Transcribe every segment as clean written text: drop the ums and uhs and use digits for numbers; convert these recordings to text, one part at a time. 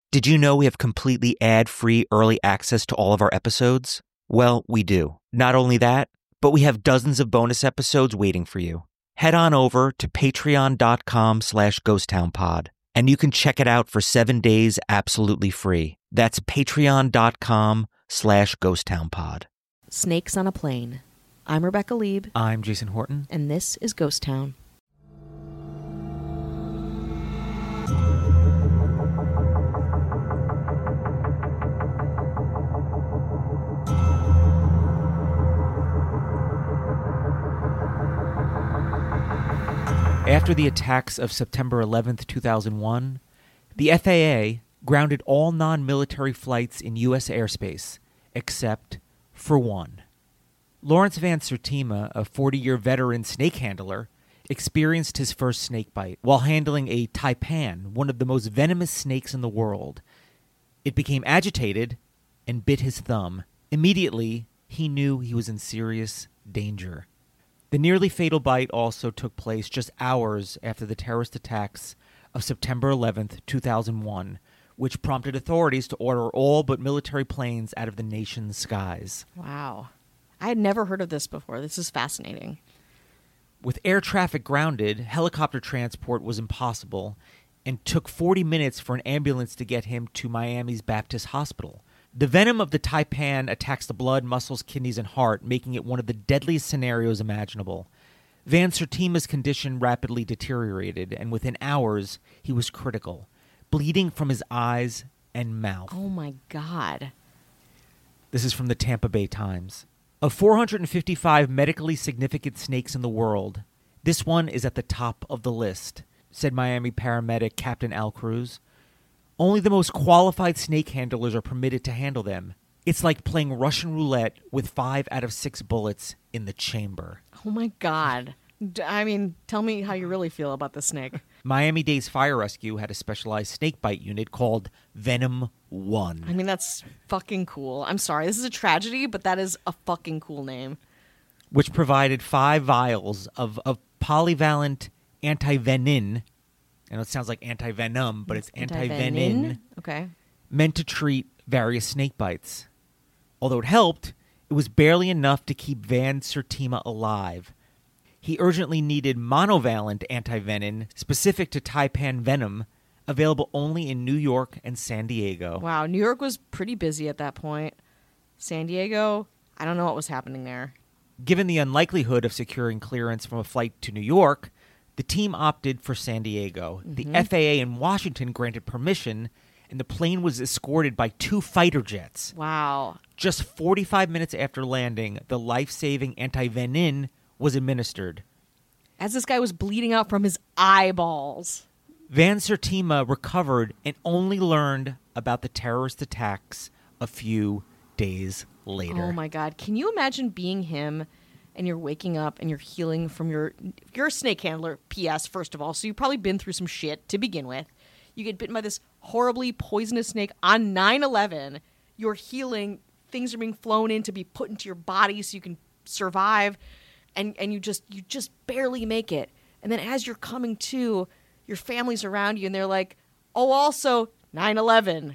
Did you know we have completely ad-free early access to all of our episodes? Well, we do. Not only that, but we have dozens of bonus episodes waiting for you. Head on over to patreon.com/ghosttownpod, and you can check it out for 7 days absolutely free. That's patreon.com/ghosttownpod. Snakes on a Plane. I'm Rebecca Lieb. I'm Jason Horton. And this is Ghost Town. After the attacks of September 11th, 2001, the FAA grounded all non-military flights in U.S. airspace, except for one. Lawrence Van Sertima, a 40-year veteran snake handler, experienced his first snake bite while handling a taipan, one of the most venomous snakes in the world. It became agitated and bit his thumb. Immediately, he knew he was in serious danger. The nearly fatal bite also took place just hours after the terrorist attacks of September 11th, 2001, which prompted authorities to order all but military planes out of the nation's skies. Wow. I had never heard of this before. This is fascinating. With air traffic grounded, helicopter transport was impossible and took 40 minutes for an ambulance to get him to Miami's Baptist Hospital. The venom of the taipan attacks the blood, muscles, kidneys, and heart, making it one of the deadliest scenarios imaginable. Van Sertima's condition rapidly deteriorated, and within hours, he was critical, bleeding from his eyes and mouth. Oh, my God. This is from the Tampa Bay Times. Of 455 medically significant snakes in the world, this one is at the top of the list, said Miami paramedic Captain Al Cruz. Only the most qualified snake handlers are permitted to handle them. It's like playing Russian roulette with 5 out of 6 bullets in the chamber. Oh, my God. I mean, tell me how you really feel about the snake. Miami-Dade's fire rescue had a specialized snake bite unit called Venom 1. I mean, that's fucking cool. I'm sorry, this is a tragedy, but that is a fucking cool name. Which provided 5 vials of polyvalent antivenin. I know it sounds like anti-venom, but it's anti-venin. Okay. Meant to treat various snake bites. Although it helped, it was barely enough to keep Van Sertima alive. He urgently needed monovalent antivenin specific to taipan venom, available only in New York and San Diego. Wow, New York was pretty busy at that point. San Diego, I don't know what was happening there. Given the unlikelihood of securing clearance from a flight to New York, the team opted for San Diego. The FAA in Washington granted permission, and the plane was escorted by 2 fighter jets. Wow. Just 45 minutes after landing, the life-saving antivenin was administered. As this guy was bleeding out from his eyeballs. Van Sertima recovered and only learned about the terrorist attacks a few days later. Oh, my God. Can you imagine being him and you're waking up and you're healing from you're a snake handler, P.S., first of all, so you've probably been through some shit to begin with. You get bitten by this horribly poisonous snake on 9/11. You're healing. Things are being flown in to be put into your body so you can survive. And you just barely make it. And then as you're coming to, your family's around you and they're like, oh, also 9/11.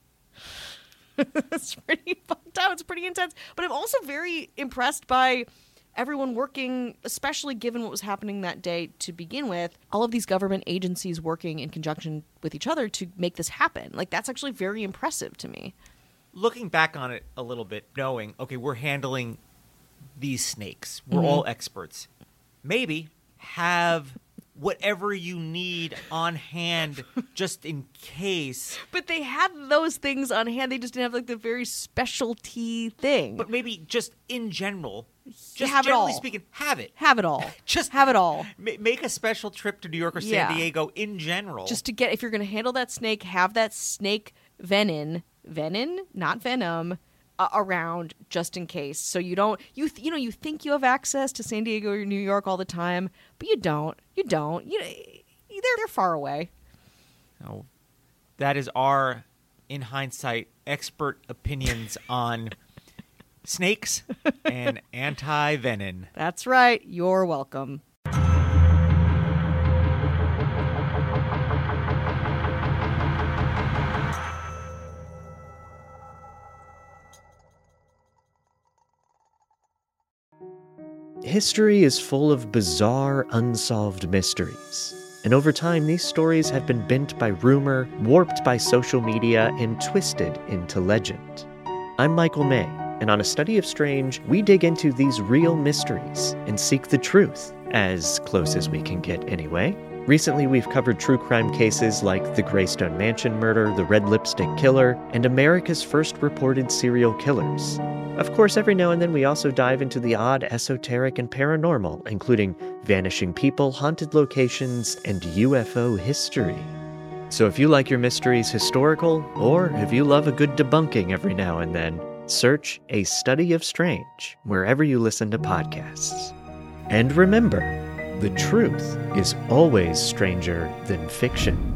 It's pretty fucked up. It's pretty intense. But I'm also very impressed by everyone working, especially given what was happening that day to begin with, all of these government agencies working in conjunction with each other to make this happen. Like, that's actually very impressive to me. Looking back on it a little bit, knowing, okay, we're handling these snakes. We're all experts. Maybe have whatever you need on hand just in case. But they had those things on hand. They just didn't have like the very specialty thing. But maybe just in general, just have generally it all. speaking, have it. Have it all. Just have it all. Make a special trip to New York or San Diego in general. Just to get, if you're going to handle that snake, have that snake venin, not venom, around just in case. So you don't, you think you have access to San Diego or New York all the time, but you don't. They're far away. Oh, that is our, in hindsight, expert opinions on snakes and anti-venin. That's right. You're welcome. History is full of bizarre, unsolved mysteries. And over time, these stories have been bent by rumor, warped by social media, and twisted into legend. I'm Michael May, and on A Study of Strange, we dig into these real mysteries and seek the truth, as close as we can get anyway. Recently, we've covered true crime cases like the Greystone Mansion murder, the Red Lipstick Killer, and America's first reported serial killers. Of course, every now and then we also dive into the odd, esoteric, and paranormal, including vanishing people, haunted locations, and UFO history. So if you like your mysteries historical, or if you love a good debunking every now and then, search A Study of Strange wherever you listen to podcasts. And remember, the truth is always stranger than fiction.